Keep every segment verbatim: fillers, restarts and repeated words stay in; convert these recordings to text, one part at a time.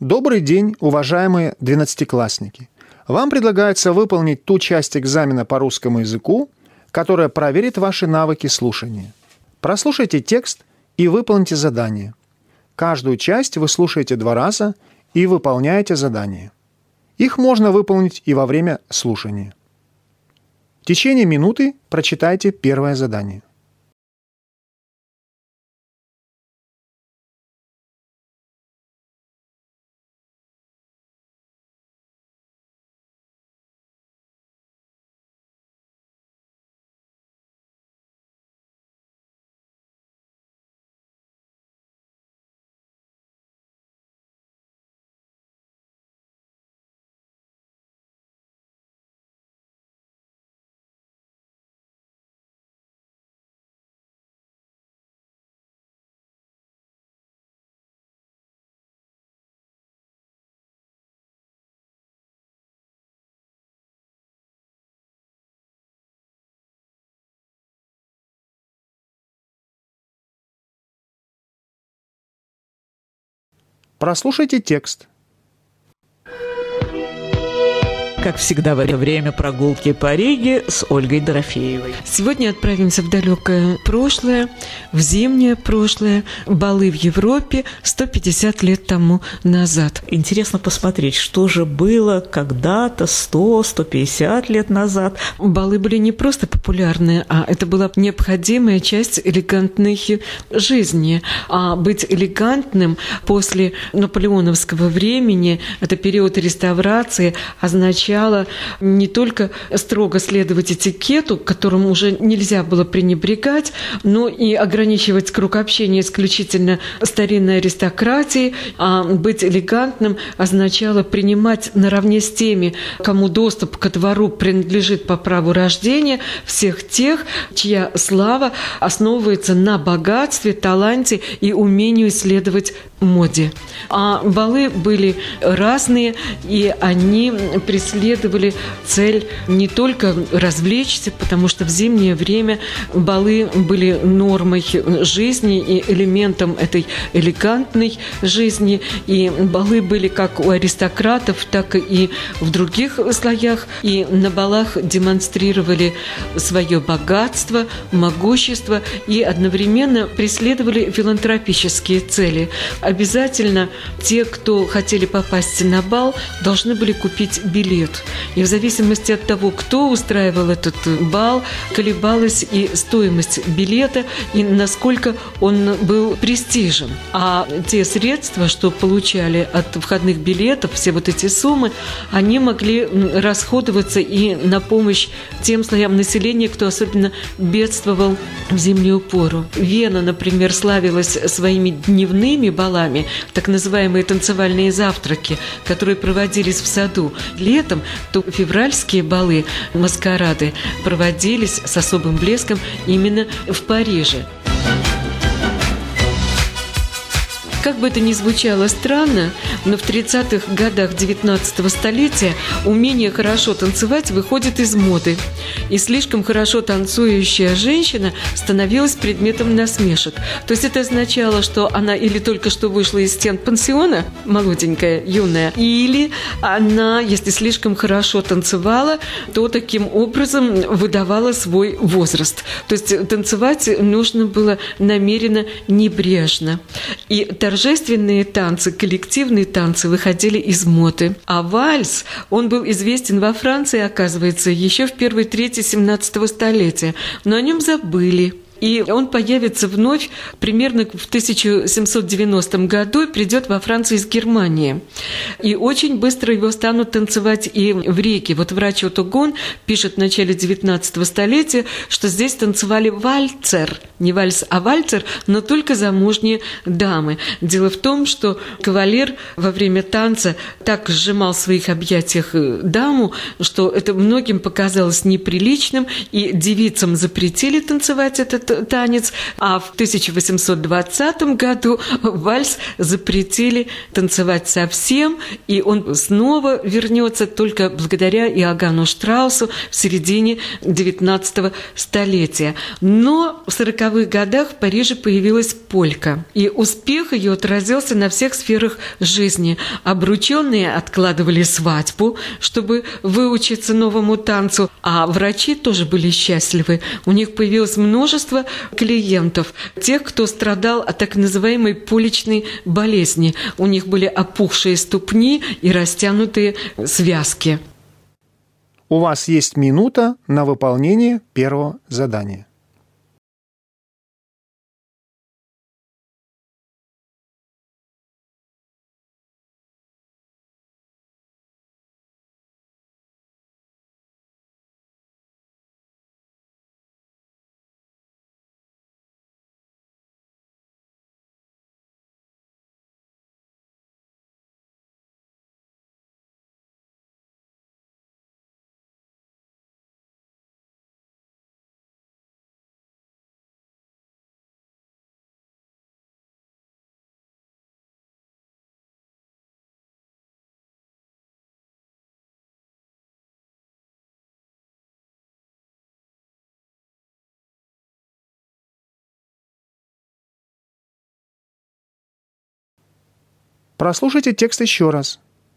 Добрый день, уважаемые двенадцатиклассники! Вам предлагается выполнить ту часть экзамена по русскому языку, которая проверит ваши навыки слушания. Прослушайте текст и выполните задание. Каждую часть вы слушаете два раза и выполняете задание. Их можно выполнить и во время слушания. В течение минуты прочитайте первое задание. Прослушайте текст. Как всегда в это время прогулки по Риге с Ольгой Дорофеевой. Сегодня отправимся в далекое прошлое, в зимнее прошлое, балы в Европе сто пятьдесят лет тому назад. Интересно посмотреть, что же было когда-то сто - сто пятьдесят лет назад. Балы были не просто популярные, а это была необходимая часть элегантной жизни. А быть элегантным после наполеоновского времени, это период реставрации, означало не только строго следовать этикету, к которому уже нельзя было пренебрегать, но и ограничивать круг общения исключительно старинной аристократией, а быть элегантным означало принимать наравне с теми, кому доступ ко двору принадлежит по праву рождения, всех тех, чья слава основывается на богатстве, таланте и умению следовать моде. А балы были разные, и они преследовали цель не только развлечься, потому что в зимнее время балы были нормой жизни и элементом этой элегантной жизни, и балы были как у аристократов, так и в других слоях, и на балах демонстрировали свое богатство, могущество и одновременно преследовали филантропические цели. Обязательно те, кто хотели попасть на бал, должны были купить билет. И в зависимости от того, кто устраивал этот бал, колебалась и стоимость билета, и насколько он был престижен. А те средства, что получали от входных билетов, все вот эти суммы, они могли расходоваться и на помощь тем слоям населения, кто особенно бедствовал в зимнюю пору. Вена, например, славилась своими дневными балами, так называемые танцевальные завтраки, которые проводились в саду. Летом то февральские балы, маскарады проводились с особым блеском именно в Париже. Как бы это ни звучало странно, но в тридцатых годах девятнадцатого столетия умение хорошо танцевать выходит из моды. И слишком хорошо танцующая женщина становилась предметом насмешек. То есть это означало, что она или только что вышла из стен пансиона, молоденькая, юная, или она, если слишком хорошо танцевала, то таким образом выдавала свой возраст. То есть танцевать нужно было намеренно небрежно. И торжественные танцы, коллективные танцы выходили из моды. А вальс, он был известен во Франции, оказывается, еще в первой трети семнадцатого столетия. Но о нем забыли. И он появится вновь примерно в тысяча семьсот девяностом году и придет во Францию из Германии. И очень быстро его станут танцевать и в Риге. Вот врач Отто Гон пишет в начале девятнадцатого столетия, что здесь танцевали вальцер. Не вальс, а вальцер, но только замужние дамы. Дело в том, что кавалер во время танца так сжимал в своих объятиях даму, что это многим показалось неприличным, и девицам запретили танцевать этот этот танец, а в тысяча восемьсот двадцатом году вальс запретили танцевать совсем, и он снова вернется только благодаря Иоганну Штраусу в середине девятнадцатого столетия. Но в сороковых годах в Париже появилась полька, и успех ее отразился на всех сферах жизни. Обрученные откладывали свадьбу, чтобы выучиться новому танцу, а врачи тоже были счастливы. У них появилось множество клиентов, тех, кто страдал от так называемой поличной болезни. У них были опухшие ступни и растянутые связки. У вас есть минута на выполнение первого задания. Прослушайте текст еще раз.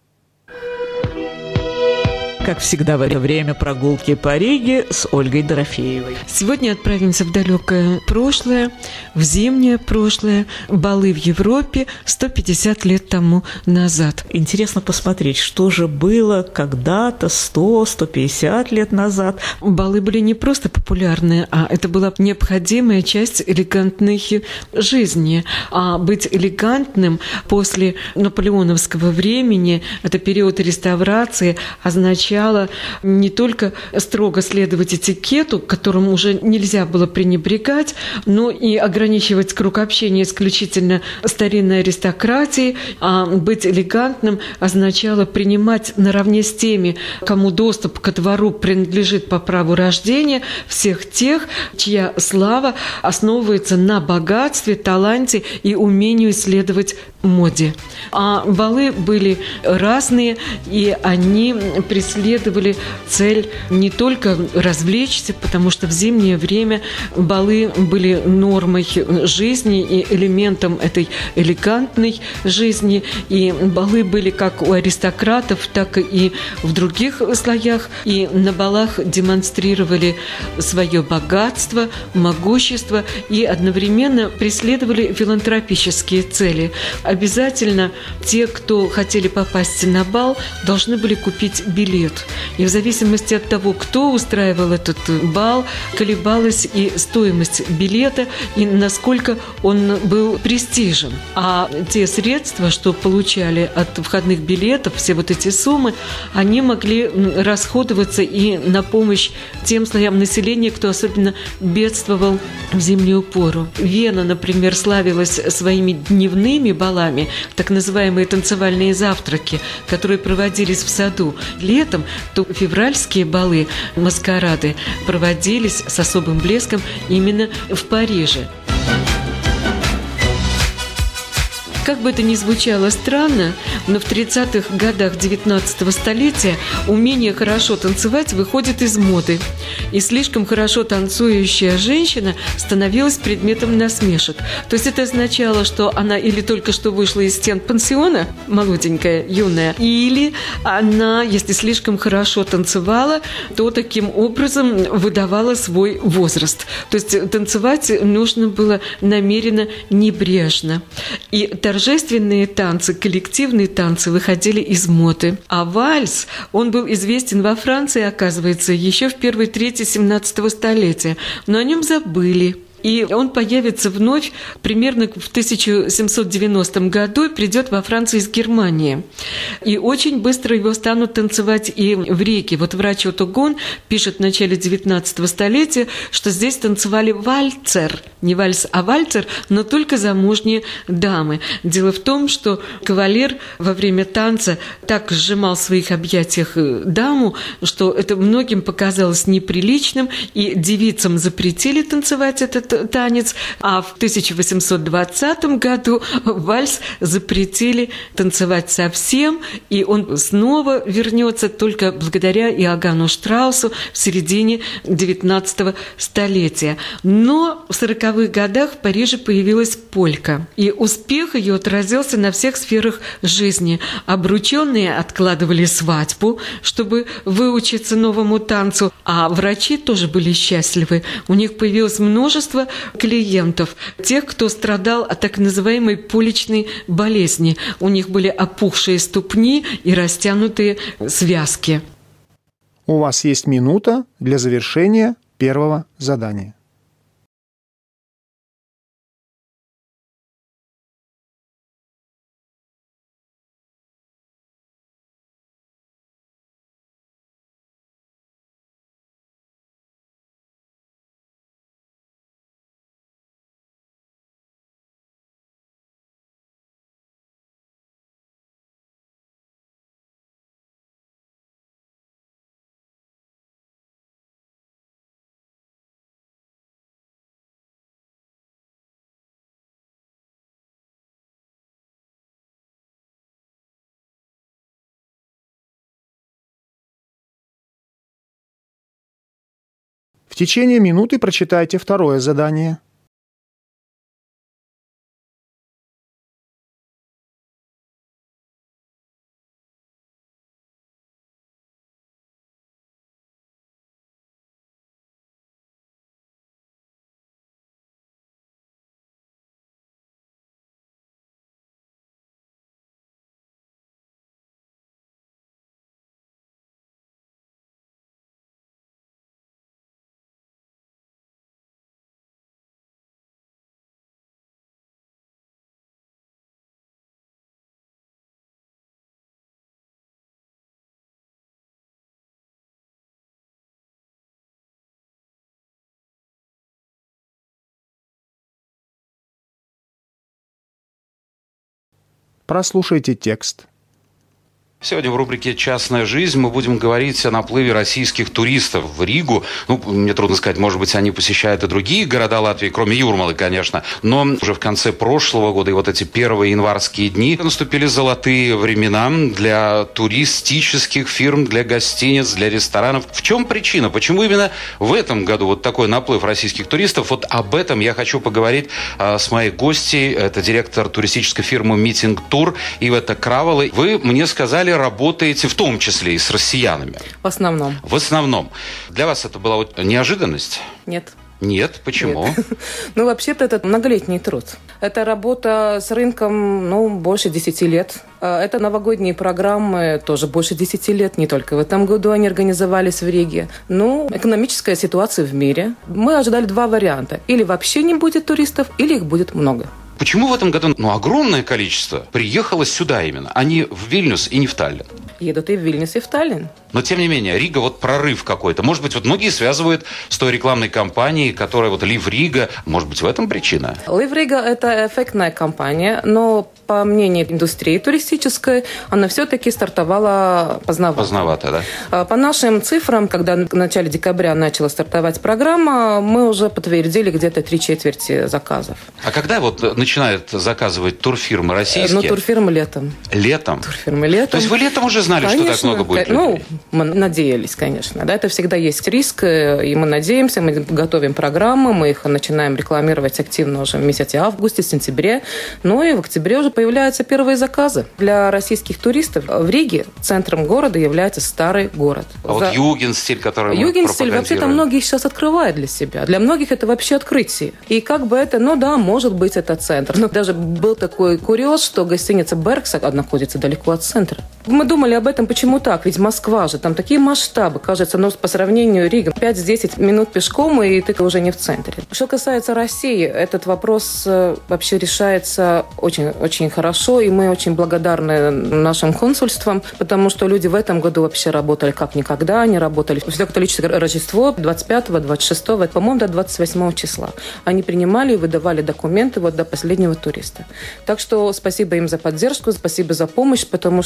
Как всегда, в это время прогулки по Риге с Ольгой Дорофеевой. Сегодня отправимся в далекое прошлое, в зимнее прошлое, балы в Европе сто пятьдесят лет тому назад. Интересно посмотреть, что же было когда-то сто — сто пятьдесят лет назад. Балы были не просто популярны, а это была необходимая часть элегантной жизни. А быть элегантным после наполеоновского времени, это период реставрации, означало не только строго следовать этикету, которым уже нельзя было пренебрегать, но и ограничивать круг общения исключительно старинной аристократией, а быть элегантным означало принимать наравне с теми, кому доступ ко двору принадлежит по праву рождения, всех тех, чья слава основывается на богатстве, таланте и умению следовать моде. А балы были разные, и они преследовали цель не только развлечься, потому что в зимнее время балы были нормой жизни и элементом этой элегантной жизни, и балы были как у аристократов, так и в других слоях, и на балах демонстрировали свое богатство, могущество и одновременно преследовали филантропические цели. Обязательно те, кто хотели попасть на бал, должны были купить билет. И в зависимости от того, кто устраивал этот бал, колебалась и стоимость билета, и насколько он был престижен. А те средства, что получали от входных билетов, все вот эти суммы, они могли расходоваться и на помощь тем слоям населения, кто особенно бедствовал в зимнюю пору. Вена, например, славилась своими дневными балами, так называемые танцевальные завтраки, которые проводились в саду. Летом то февральские балы, маскарады проводились с особым блеском именно в Париже. Как бы это ни звучало странно, но в тридцатых годах девятнадцатого столетия умение хорошо танцевать выходит из моды. И слишком хорошо танцующая женщина становилась предметом насмешек. То есть это означало, что она или только что вышла из стен пансиона, молоденькая, юная, или она, если слишком хорошо танцевала, то таким образом выдавала свой возраст. То есть танцевать нужно было намеренно небрежно. И торжественные танцы, коллективные танцы выходили из моды. А вальс, он был известен во Франции, оказывается, еще в первой трети семнадцатого столетия. Но о нем забыли. И он появится вновь примерно в тысяча семьсот девяностом году и придет во Францию из Германии. И очень быстро его станут танцевать и в Риге. Вот врач Отто Гон пишет в начале девятнадцатого столетия, что здесь танцевали вальцер. Не вальс, а вальцер, но только замужние дамы. Дело в том, что кавалер во время танца так сжимал в своих объятиях даму, что это многим показалось неприличным, и девицам запретили танцевать этот этот танец, а в тысяча восемьсот двадцатом году вальс запретили танцевать совсем, и он снова вернется только благодаря Иоганну Штраусу в середине девятнадцатого столетия. Но в сороковых годах в Париже появилась полька, и успех ее отразился на всех сферах жизни. Обрученные откладывали свадьбу, чтобы выучиться новому танцу, а врачи тоже были счастливы. У них появилось множество клиентов, тех, кто страдал от так называемой поличной болезни. У них были опухшие ступни и растянутые связки. У вас есть минута для завершения первого задания. В течение минуты прочитайте второе задание. Прослушайте текст. Сегодня в рубрике «Частная жизнь» мы будем говорить о наплыве российских туристов в Ригу. Ну, мне трудно сказать, может быть, они посещают и другие города Латвии, кроме Юрмалы, конечно. Но уже в конце прошлого года и вот эти первые январские дни наступили золотые времена для туристических фирм, для гостиниц, для ресторанов. В чем причина? Почему именно в этом году вот такой наплыв российских туристов? Вот об этом я хочу поговорить а, с моей гостьей. Это директор туристической фирмы «Митинг Тур» Ивета Кравала. Вы мне сказали, работаете в том числе и с россиянами. В основном. В основном. Для вас это была вот неожиданность? Нет. Нет, почему? Нет. Ну, вообще-то это многолетний труд. Это работа с рынком, ну, больше десяти лет. Это новогодние программы тоже больше десяти лет. Не только в этом году они организовались в Риге. Ну, экономическая ситуация в мире. Мы ожидали два варианта. Или вообще не будет туристов, или их будет много. Почему в этом году ну, огромное количество приехало сюда именно, а не в Вильнюс и не в Таллин? Едут и в Вильнюс, и в Таллин. Но, тем не менее, Рига, вот прорыв какой-то. Может быть, вот многие связывают с той рекламной кампанией, которая вот Live Riga. Может быть, в этом причина? Live Riga – это эффектная кампания, но, по мнению индустрии туристической, она все-таки стартовала поздновато. Поздновато, да? По нашим цифрам, когда в начале декабря начала стартовать программа, мы уже подтвердили где-то три четверти заказов. А когда вот начинают заказывать турфирмы российские? Ну, турфирмы летом. Летом? Турфирмы летом. То есть вы летом уже знали, конечно, что так много будет людей? Ну, мы надеялись, конечно. Да, это всегда есть риск, и мы надеемся, мы готовим программы, мы их начинаем рекламировать активно уже в месяце августе, сентябре. Ну и в октябре уже появляются первые заказы. Для российских туристов в Риге центром города является старый город. А За... вот югенстиль, который мы Югенстиль вообще-то многие сейчас открывают для себя. Для многих это вообще открытие. И как бы это, ну да, может быть, это центр. Но даже был такой курьез, что гостиница «Беркса» находится далеко от центра. Мы думали об этом, почему так? Ведь Москва же, там такие масштабы, кажется, но по сравнению Рига пять-десять минут пешком, и ты уже не в центре. Что касается России, этот вопрос вообще решается очень, очень хорошо, и мы очень благодарны нашим консульствам, потому что люди в этом году вообще работали как никогда, они работали все католическое Рождество двадцать пятого, двадцать шестого, по-моему, до двадцать восьмого числа. Они принимали и выдавали документы вот до последнего туриста. Так что спасибо им за поддержку, спасибо за помощь, потому что раньше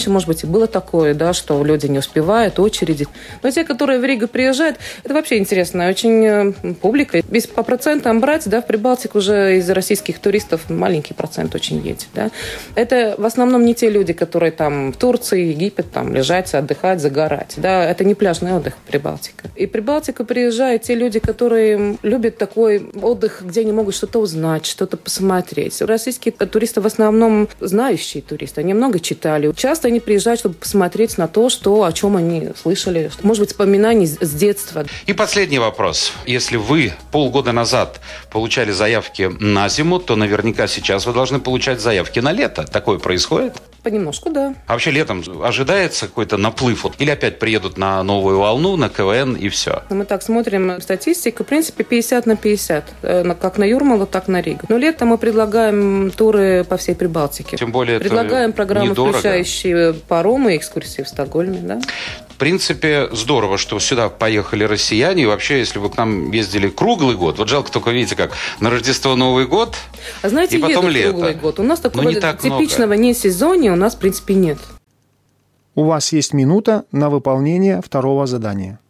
раньше, может быть, и было такое, да, что люди не успевают, очереди. Но те, которые в Ригу приезжают, это вообще интересная очень публика. Если по процентам брать, да, в Прибалтику уже из российских туристов маленький процент очень едет. Да. Это в основном не те люди, которые там в Турции, Египет, там лежать, отдыхать, загорать. Да. Это не пляжный отдых Прибалтика. И в Прибалтику приезжают те люди, которые любят такой отдых, где они могут что-то узнать, что-то посмотреть. Российские туристы в основном знающие туристы. Они много читали. Часто они приезжают, чтобы посмотреть на то, что, о чем они слышали. Может быть, вспоминаний с детства. И последний вопрос. Если вы полгода назад получали заявки на зиму, то наверняка сейчас вы должны получать заявки на лето. Такое происходит? Понемножку, да. А вообще летом ожидается какой-то наплыв? Или опять приедут на новую волну, на КВН и все? Мы так смотрим статистику. В принципе, пятьдесят на пятьдесят. Как на Юрмалу, так на Ригу. Но летом мы предлагаем туры по всей Прибалтике. Тем более предлагаем программы, недорого, включающие паромы и экскурсии в Стокгольме, да. В принципе, здорово, что сюда поехали россияне. И вообще, если вы к нам ездили круглый год, вот жалко только, видите, как на Рождество, Новый год, а знаете, и потом едут лето. Круглый год. У нас такого не так типичного много. не сезоне у нас, в принципе, нет. У вас есть минута на выполнение второго задания.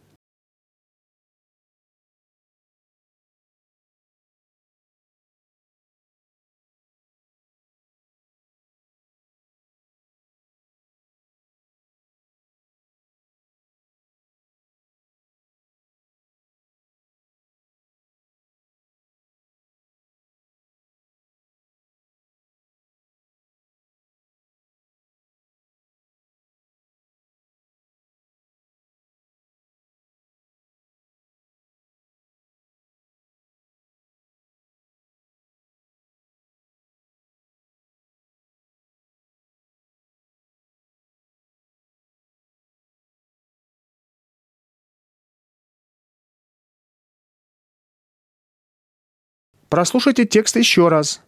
Прослушайте текст еще раз.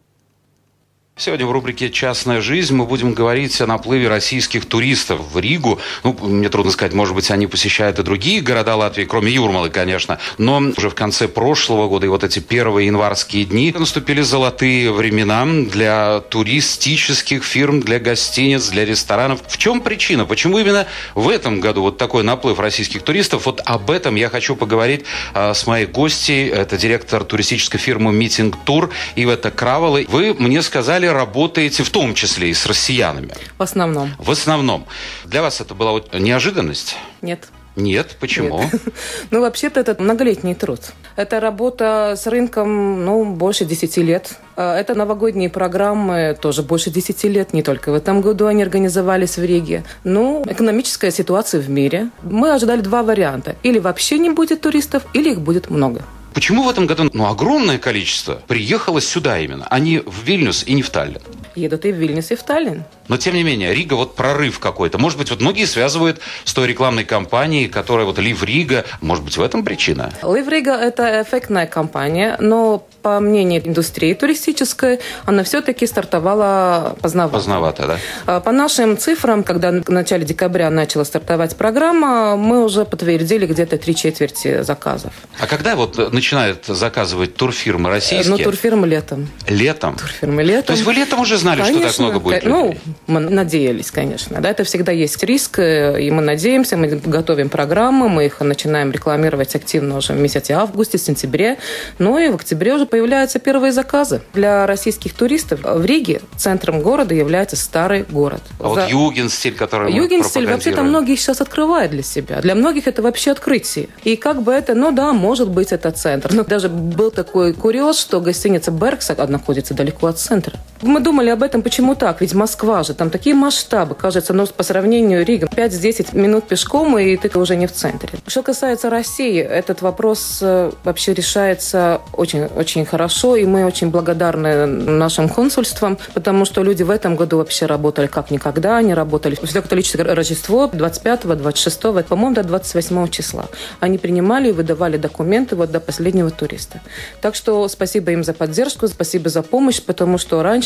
Сегодня в рубрике «Частная жизнь» мы будем говорить о наплыве российских туристов в Ригу. Ну, мне трудно сказать, может быть, они посещают и другие города Латвии, кроме Юрмалы, конечно. Но уже в конце прошлого года и вот эти первые январские дни наступили золотые времена для туристических фирм, для гостиниц, для ресторанов. В чем причина? Почему именно в этом году вот такой наплыв российских туристов? Вот об этом я хочу поговорить а, с моей гостьей. Это директор туристической фирмы «Митинг Тур» Ивета Кравала. Вы мне сказали, работаете в том числе и с россиянами. В основном. В основном. Для вас это была вот неожиданность? Нет. Нет, почему? Нет. Ну, вообще-то это многолетний труд. Это работа с рынком, ну, больше десяти лет. Это новогодние программы тоже больше десяти лет. Не только в этом году они организовались в Риге. Ну, экономическая ситуация в мире. Мы ожидали два варианта. Или вообще не будет туристов, или их будет много. Почему в этом году ну, огромное количество приехало сюда именно, а не в Вильнюс и не в Таллин? Едут и в Вильнюс, и в Таллин. Но, тем не менее, Рига, вот прорыв какой-то. Может быть, вот многие связывают с той рекламной кампанией, которая вот Live Riga. Может быть, в этом причина? Live Riga – это эффектная кампания, но, по мнению индустрии туристической, она все-таки стартовала поздновато. Поздновато, да? По нашим цифрам, когда в начале декабря начала стартовать программа, мы уже подтвердили где-то три четверти заказов. А когда вот начинают заказывать турфирмы российские? Ну, турфирмы летом. Летом? Турфирмы летом. То есть вы летом уже знали, конечно, что так много будет людей? Ну, мы надеялись, конечно. Да, это всегда есть риск, и мы надеемся, мы готовим программы, мы их начинаем рекламировать активно уже в месяце августе, сентябре. Ну и в октябре уже появляются первые заказы. Для российских туристов в Риге центром города является старый город. А вот За... югенстиль, который мы Югенстиль вообще-то многие сейчас открывают для себя. Для многих это вообще открытие. И как бы это, ну да, может быть, это центр. Но даже был такой курьез, что гостиница «Беркс» находится далеко от центра. Мы думали об этом, почему так? Ведь Москва же, там такие масштабы, кажется, но по сравнению Рига пять-десять минут пешком, и ты уже не в центре. Что касается России, этот вопрос вообще решается очень, очень хорошо, и мы очень благодарны нашим консульствам, потому что люди в этом году вообще работали как никогда, они работали в Свято-католическое Рождество двадцать пятого, двадцать шестого, по-моему, до двадцать восьмого числа. Они принимали и выдавали документы вот до последнего туриста. Так что спасибо им за поддержку, спасибо за помощь, потому что раньше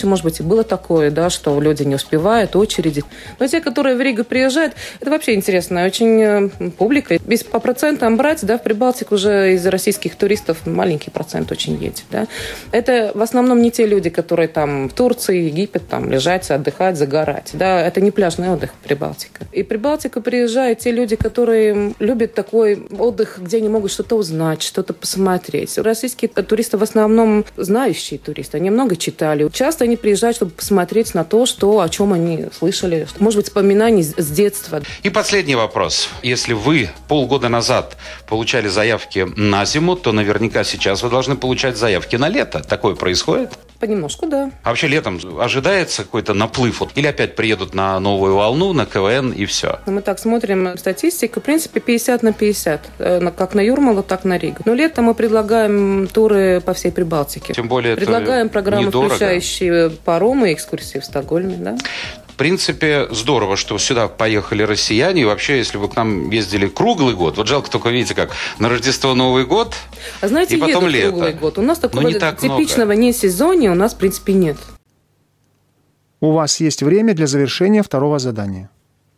раньше, может быть, и было такое, да, что люди не успевают, очереди. Но те, которые в Ригу приезжают, это вообще интересная очень публика. Если по процентам брать, да, в Прибалтику уже из российских туристов маленький процент очень едет, да. Это в основном не те люди, которые там в Турции, Египет, там лежать, отдыхать, загорать, да. Это не пляжный отдых Прибалтика. И в Прибалтику приезжают те люди, которые любят такой отдых, где они могут что-то узнать, что-то посмотреть. Российские туристы в основном знающие туристы, они много читали. Часто они приезжают, чтобы посмотреть на то, что, о чем они слышали, может быть, воспоминаний с детства. И последний вопрос. Если вы полгода назад получали заявки на зиму, то наверняка сейчас вы должны получать заявки на лето. Такое происходит? Понемножку, да. А вообще летом ожидается какой-то наплыв? Или опять приедут на новую волну, на КВН и все? Мы так смотрим статистику, в принципе, пятьдесят на пятьдесят. Как на Юрмалу, так на Ригу. Но летом мы предлагаем туры по всей Прибалтике. Тем более предлагаем это программы, недорого, включающие паромы и экскурсии в Стокгольме, да. В принципе, здорово, что сюда поехали россияне. И вообще, если вы к нам ездили круглый год, вот жалко только, видите, как на Рождество, Новый год, а знаете, и потом едут лето. Круглый год. У нас такого не так типичного много. не сезоне у нас, в принципе, нет. У вас есть время для завершения второго задания.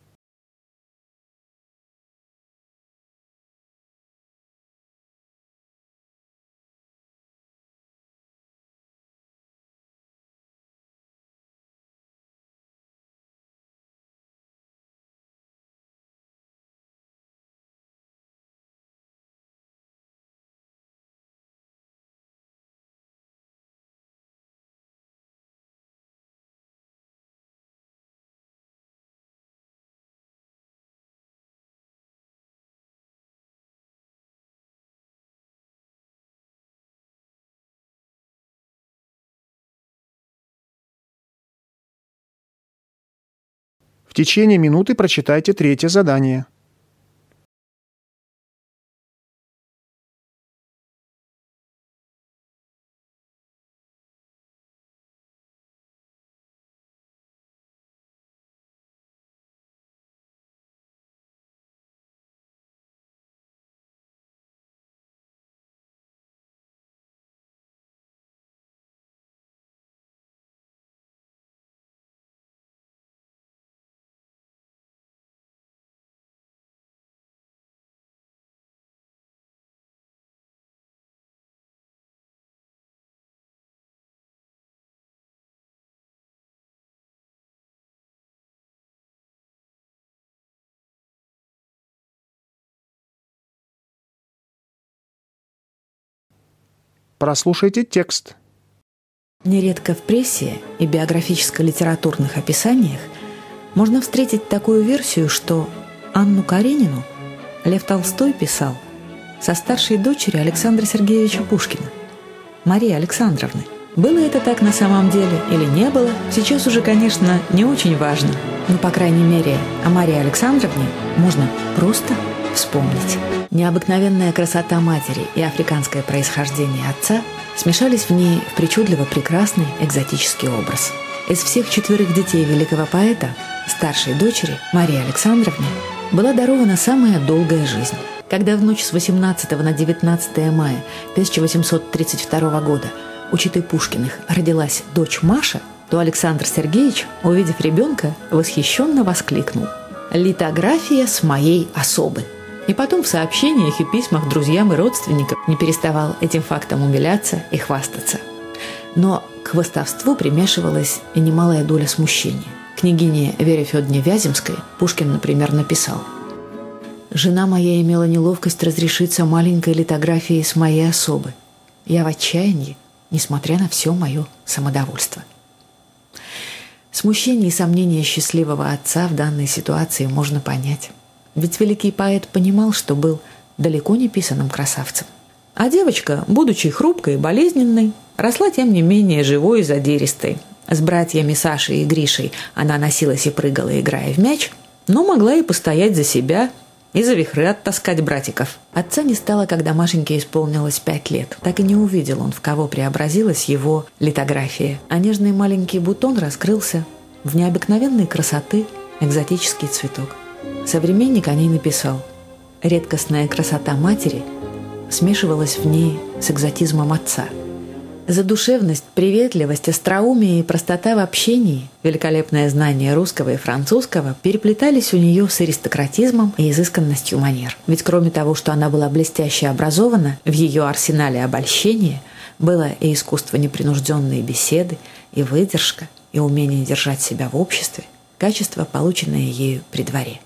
В течение минуты прочитайте третье задание. Прослушайте текст. Нередко в прессе и биографическо-литературных описаниях можно встретить такую версию, что Анну Каренину Лев Толстой писал со старшей дочери Александра Сергеевича Пушкина, Марии Александровны. Было это так на самом деле или не было, сейчас уже, конечно, не очень важно. Но, по крайней мере, о Марии Александровне можно просто вспомнить. Необыкновенная красота матери и африканское происхождение отца смешались в ней в причудливо прекрасный экзотический образ. Из всех четверых детей великого поэта, старшей дочери Марии Александровне, была дарована самая долгая жизнь. Когда в ночь с восемнадцатого на девятнадцатое мая тысяча восемьсот тридцать второго года у четы Пушкиных родилась дочь Маша, то Александр Сергеевич, увидев ребенка, восхищенно воскликнул: «Литография с моей особы!» И потом в сообщениях и письмах друзьям и родственникам не переставал этим фактом умиляться и хвастаться. Но к хвастовству примешивалась и немалая доля смущения. Княгине Вере Федоровне Вяземской Пушкин, например, написал: «Жена моя имела неловкость разрешиться маленькой литографией с моей особы. Я в отчаянии, несмотря на все мое самодовольство». Смущение и сомнения счастливого отца в данной ситуации можно понять. Ведь великий поэт понимал, что был далеко не писаным красавцем. А девочка, будучи хрупкой и болезненной, росла тем не менее живой и задиристой. С братьями Сашей и Гришей она носилась и прыгала, играя в мяч, но могла и постоять за себя, и за вихры оттаскать братиков. Отца не стало, когда Машеньке исполнилось пять лет. Так и не увидел он, в кого преобразилась его литография. А нежный маленький бутон раскрылся в необыкновенной красоты экзотический цветок. Современник о ней написал: «Редкостная красота матери смешивалась в ней с экзотизмом отца. Задушевность, приветливость, остроумие и простота в общении, великолепное знание русского и французского переплетались у нее с аристократизмом и изысканностью манер. Ведь кроме того, что она была блестяще образована, в ее арсенале обольщения было и искусство непринужденной беседы, и выдержка, и умение держать себя в обществе, качества, полученные ею при дворе.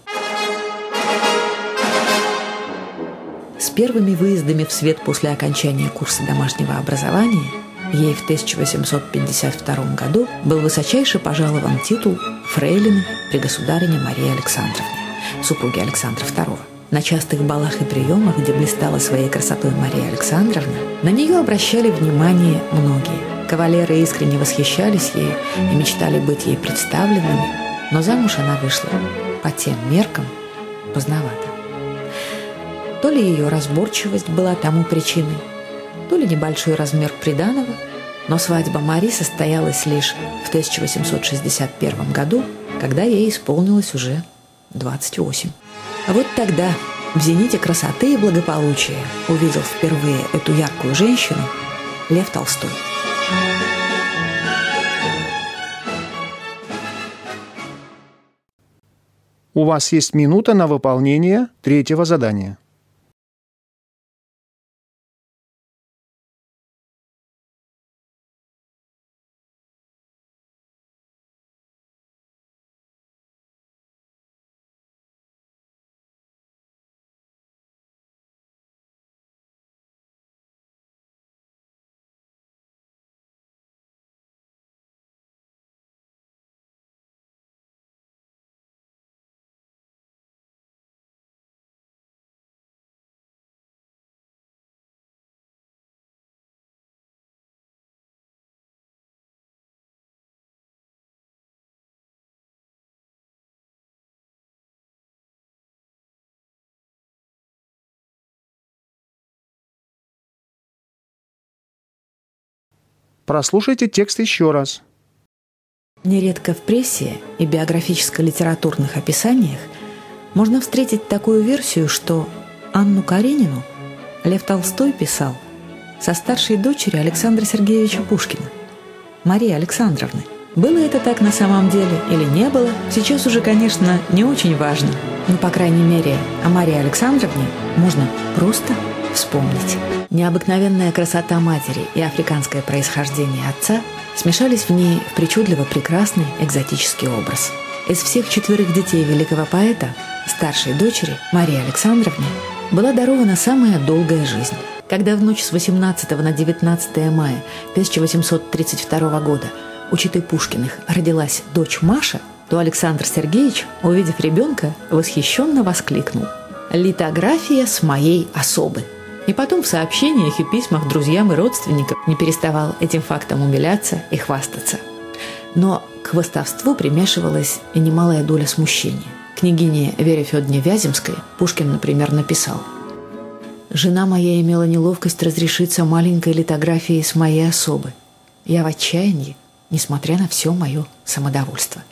С первыми выездами в свет после окончания курса домашнего образования ей в тысяча восемьсот пятьдесят втором году был высочайше пожалован титул фрейлины при государине Марии Александровне, супруге Александра второго. На частых балах и приемах, где блистала своей красотой Мария Александровна, на нее обращали внимание многие. Кавалеры искренне восхищались ею и мечтали быть ей представленными, но замуж она вышла по тем меркам поздновато. То ли ее разборчивость была тому причиной, то ли небольшой размер приданого, но свадьба Мари состоялась лишь в тысяча восемьсот шестьдесят первом году, когда ей исполнилось уже двадцать восемь. А вот тогда, в зените красоты и благополучия, увидел впервые эту яркую женщину Лев Толстой. У вас есть минута на выполнение третьего задания. Прослушайте текст еще раз. Нередко в прессе и биографическо-литературных описаниях можно встретить такую версию, что Анну Каренину Лев Толстой писал со старшей дочери Александра Сергеевича Пушкина, Марии Александровны. Было это так на самом деле или не было, сейчас уже, конечно, не очень важно, но, по крайней мере, о Марии Александровне можно просто вспомнить. Необыкновенная красота матери и африканское происхождение отца смешались в ней в причудливо прекрасный экзотический образ. Из всех четверых детей великого поэта, старшей дочери Марии Александровне была дарована самая долгая жизнь. Когда в ночь с восемнадцатого на девятнадцатое мая тысяча восемьсот тридцать второго года у четы Пушкиных родилась дочь Маша, то Александр Сергеевич, увидев ребенка, восхищенно воскликнул: «Литография с моей особы!» И потом в сообщениях и письмах друзьям и родственникам не переставал этим фактом умиляться и хвастаться. Но к хвастовству примешивалась и немалая доля смущения. Княгине Вере Федоровне Вяземской Пушкин, например, написал: «Жена моя имела неловкость разрешиться маленькой литографией с моей особы. Я в отчаянии, несмотря на все мое самодовольство».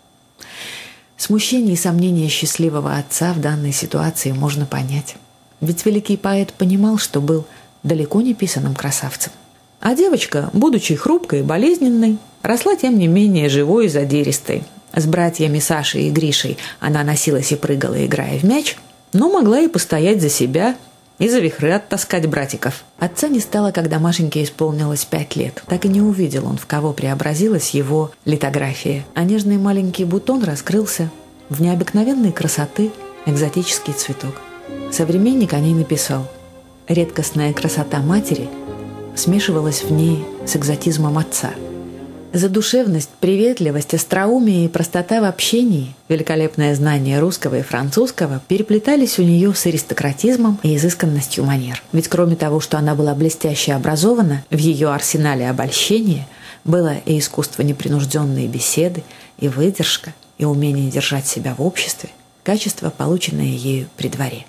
Смущение и сомнения счастливого отца в данной ситуации можно понять. Ведь великий поэт понимал, что был далеко не писаным красавцем. А девочка, будучи хрупкой и болезненной, росла тем не менее живой и задиристой. С братьями Сашей и Гришей она носилась и прыгала, играя в мяч, но могла и постоять за себя, и за вихры оттаскать братиков. Отца не стало, когда Машеньке исполнилось пять лет. Так и не увидел он, в кого преобразилась его литография. А нежный маленький бутон раскрылся в необыкновенной красоты экзотический цветок. Современник о ней написал: «Редкостная красота матери смешивалась в ней с экзотизмом отца. Задушевность, приветливость, остроумие и простота в общении, великолепное знание русского и французского переплетались у нее с аристократизмом и изысканностью манер. Ведь кроме того, что она была блестяще образована, в ее арсенале обольщения было и искусство непринужденной беседы, и выдержка, и умение держать себя в обществе, качества, полученные ею при дворе».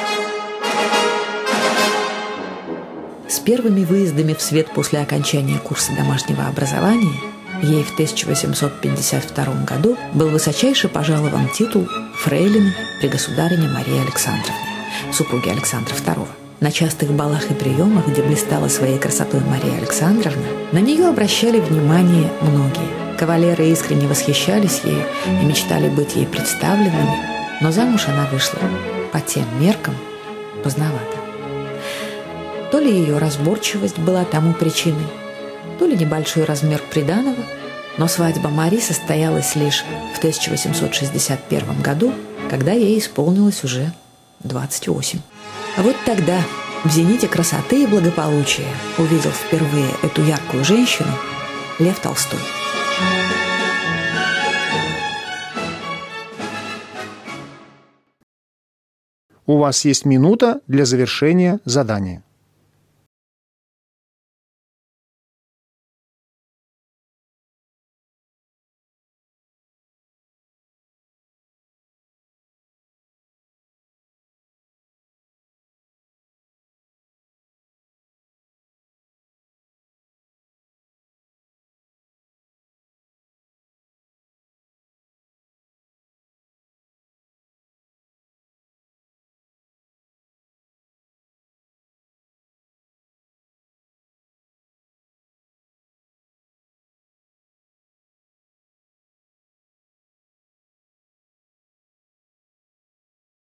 С первыми выездами в свет после окончания курса домашнего образования ей в тысяча восемьсот пятьдесят втором году был высочайше пожалован титул фрейлины при государине Марии Александровне, супруге Александра второго. На частых балах и приемах, где блистала своей красотой Мария Александровна, на нее обращали внимание многие. Кавалеры искренне восхищались ею и мечтали быть ей представленными, но замуж она вышла по тем меркам поздновато. То ли ее разборчивость была тому причиной, то ли небольшой размер приданого, но свадьба Мари состоялась лишь в тысяча восемьсот шестьдесят первом году, когда ей исполнилось уже двадцать восемь. А вот тогда, в зените красоты и благополучия, увидел впервые эту яркую женщину Лев Толстой. У вас есть минута для завершения задания.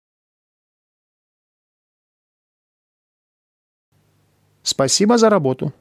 Спасибо за работу.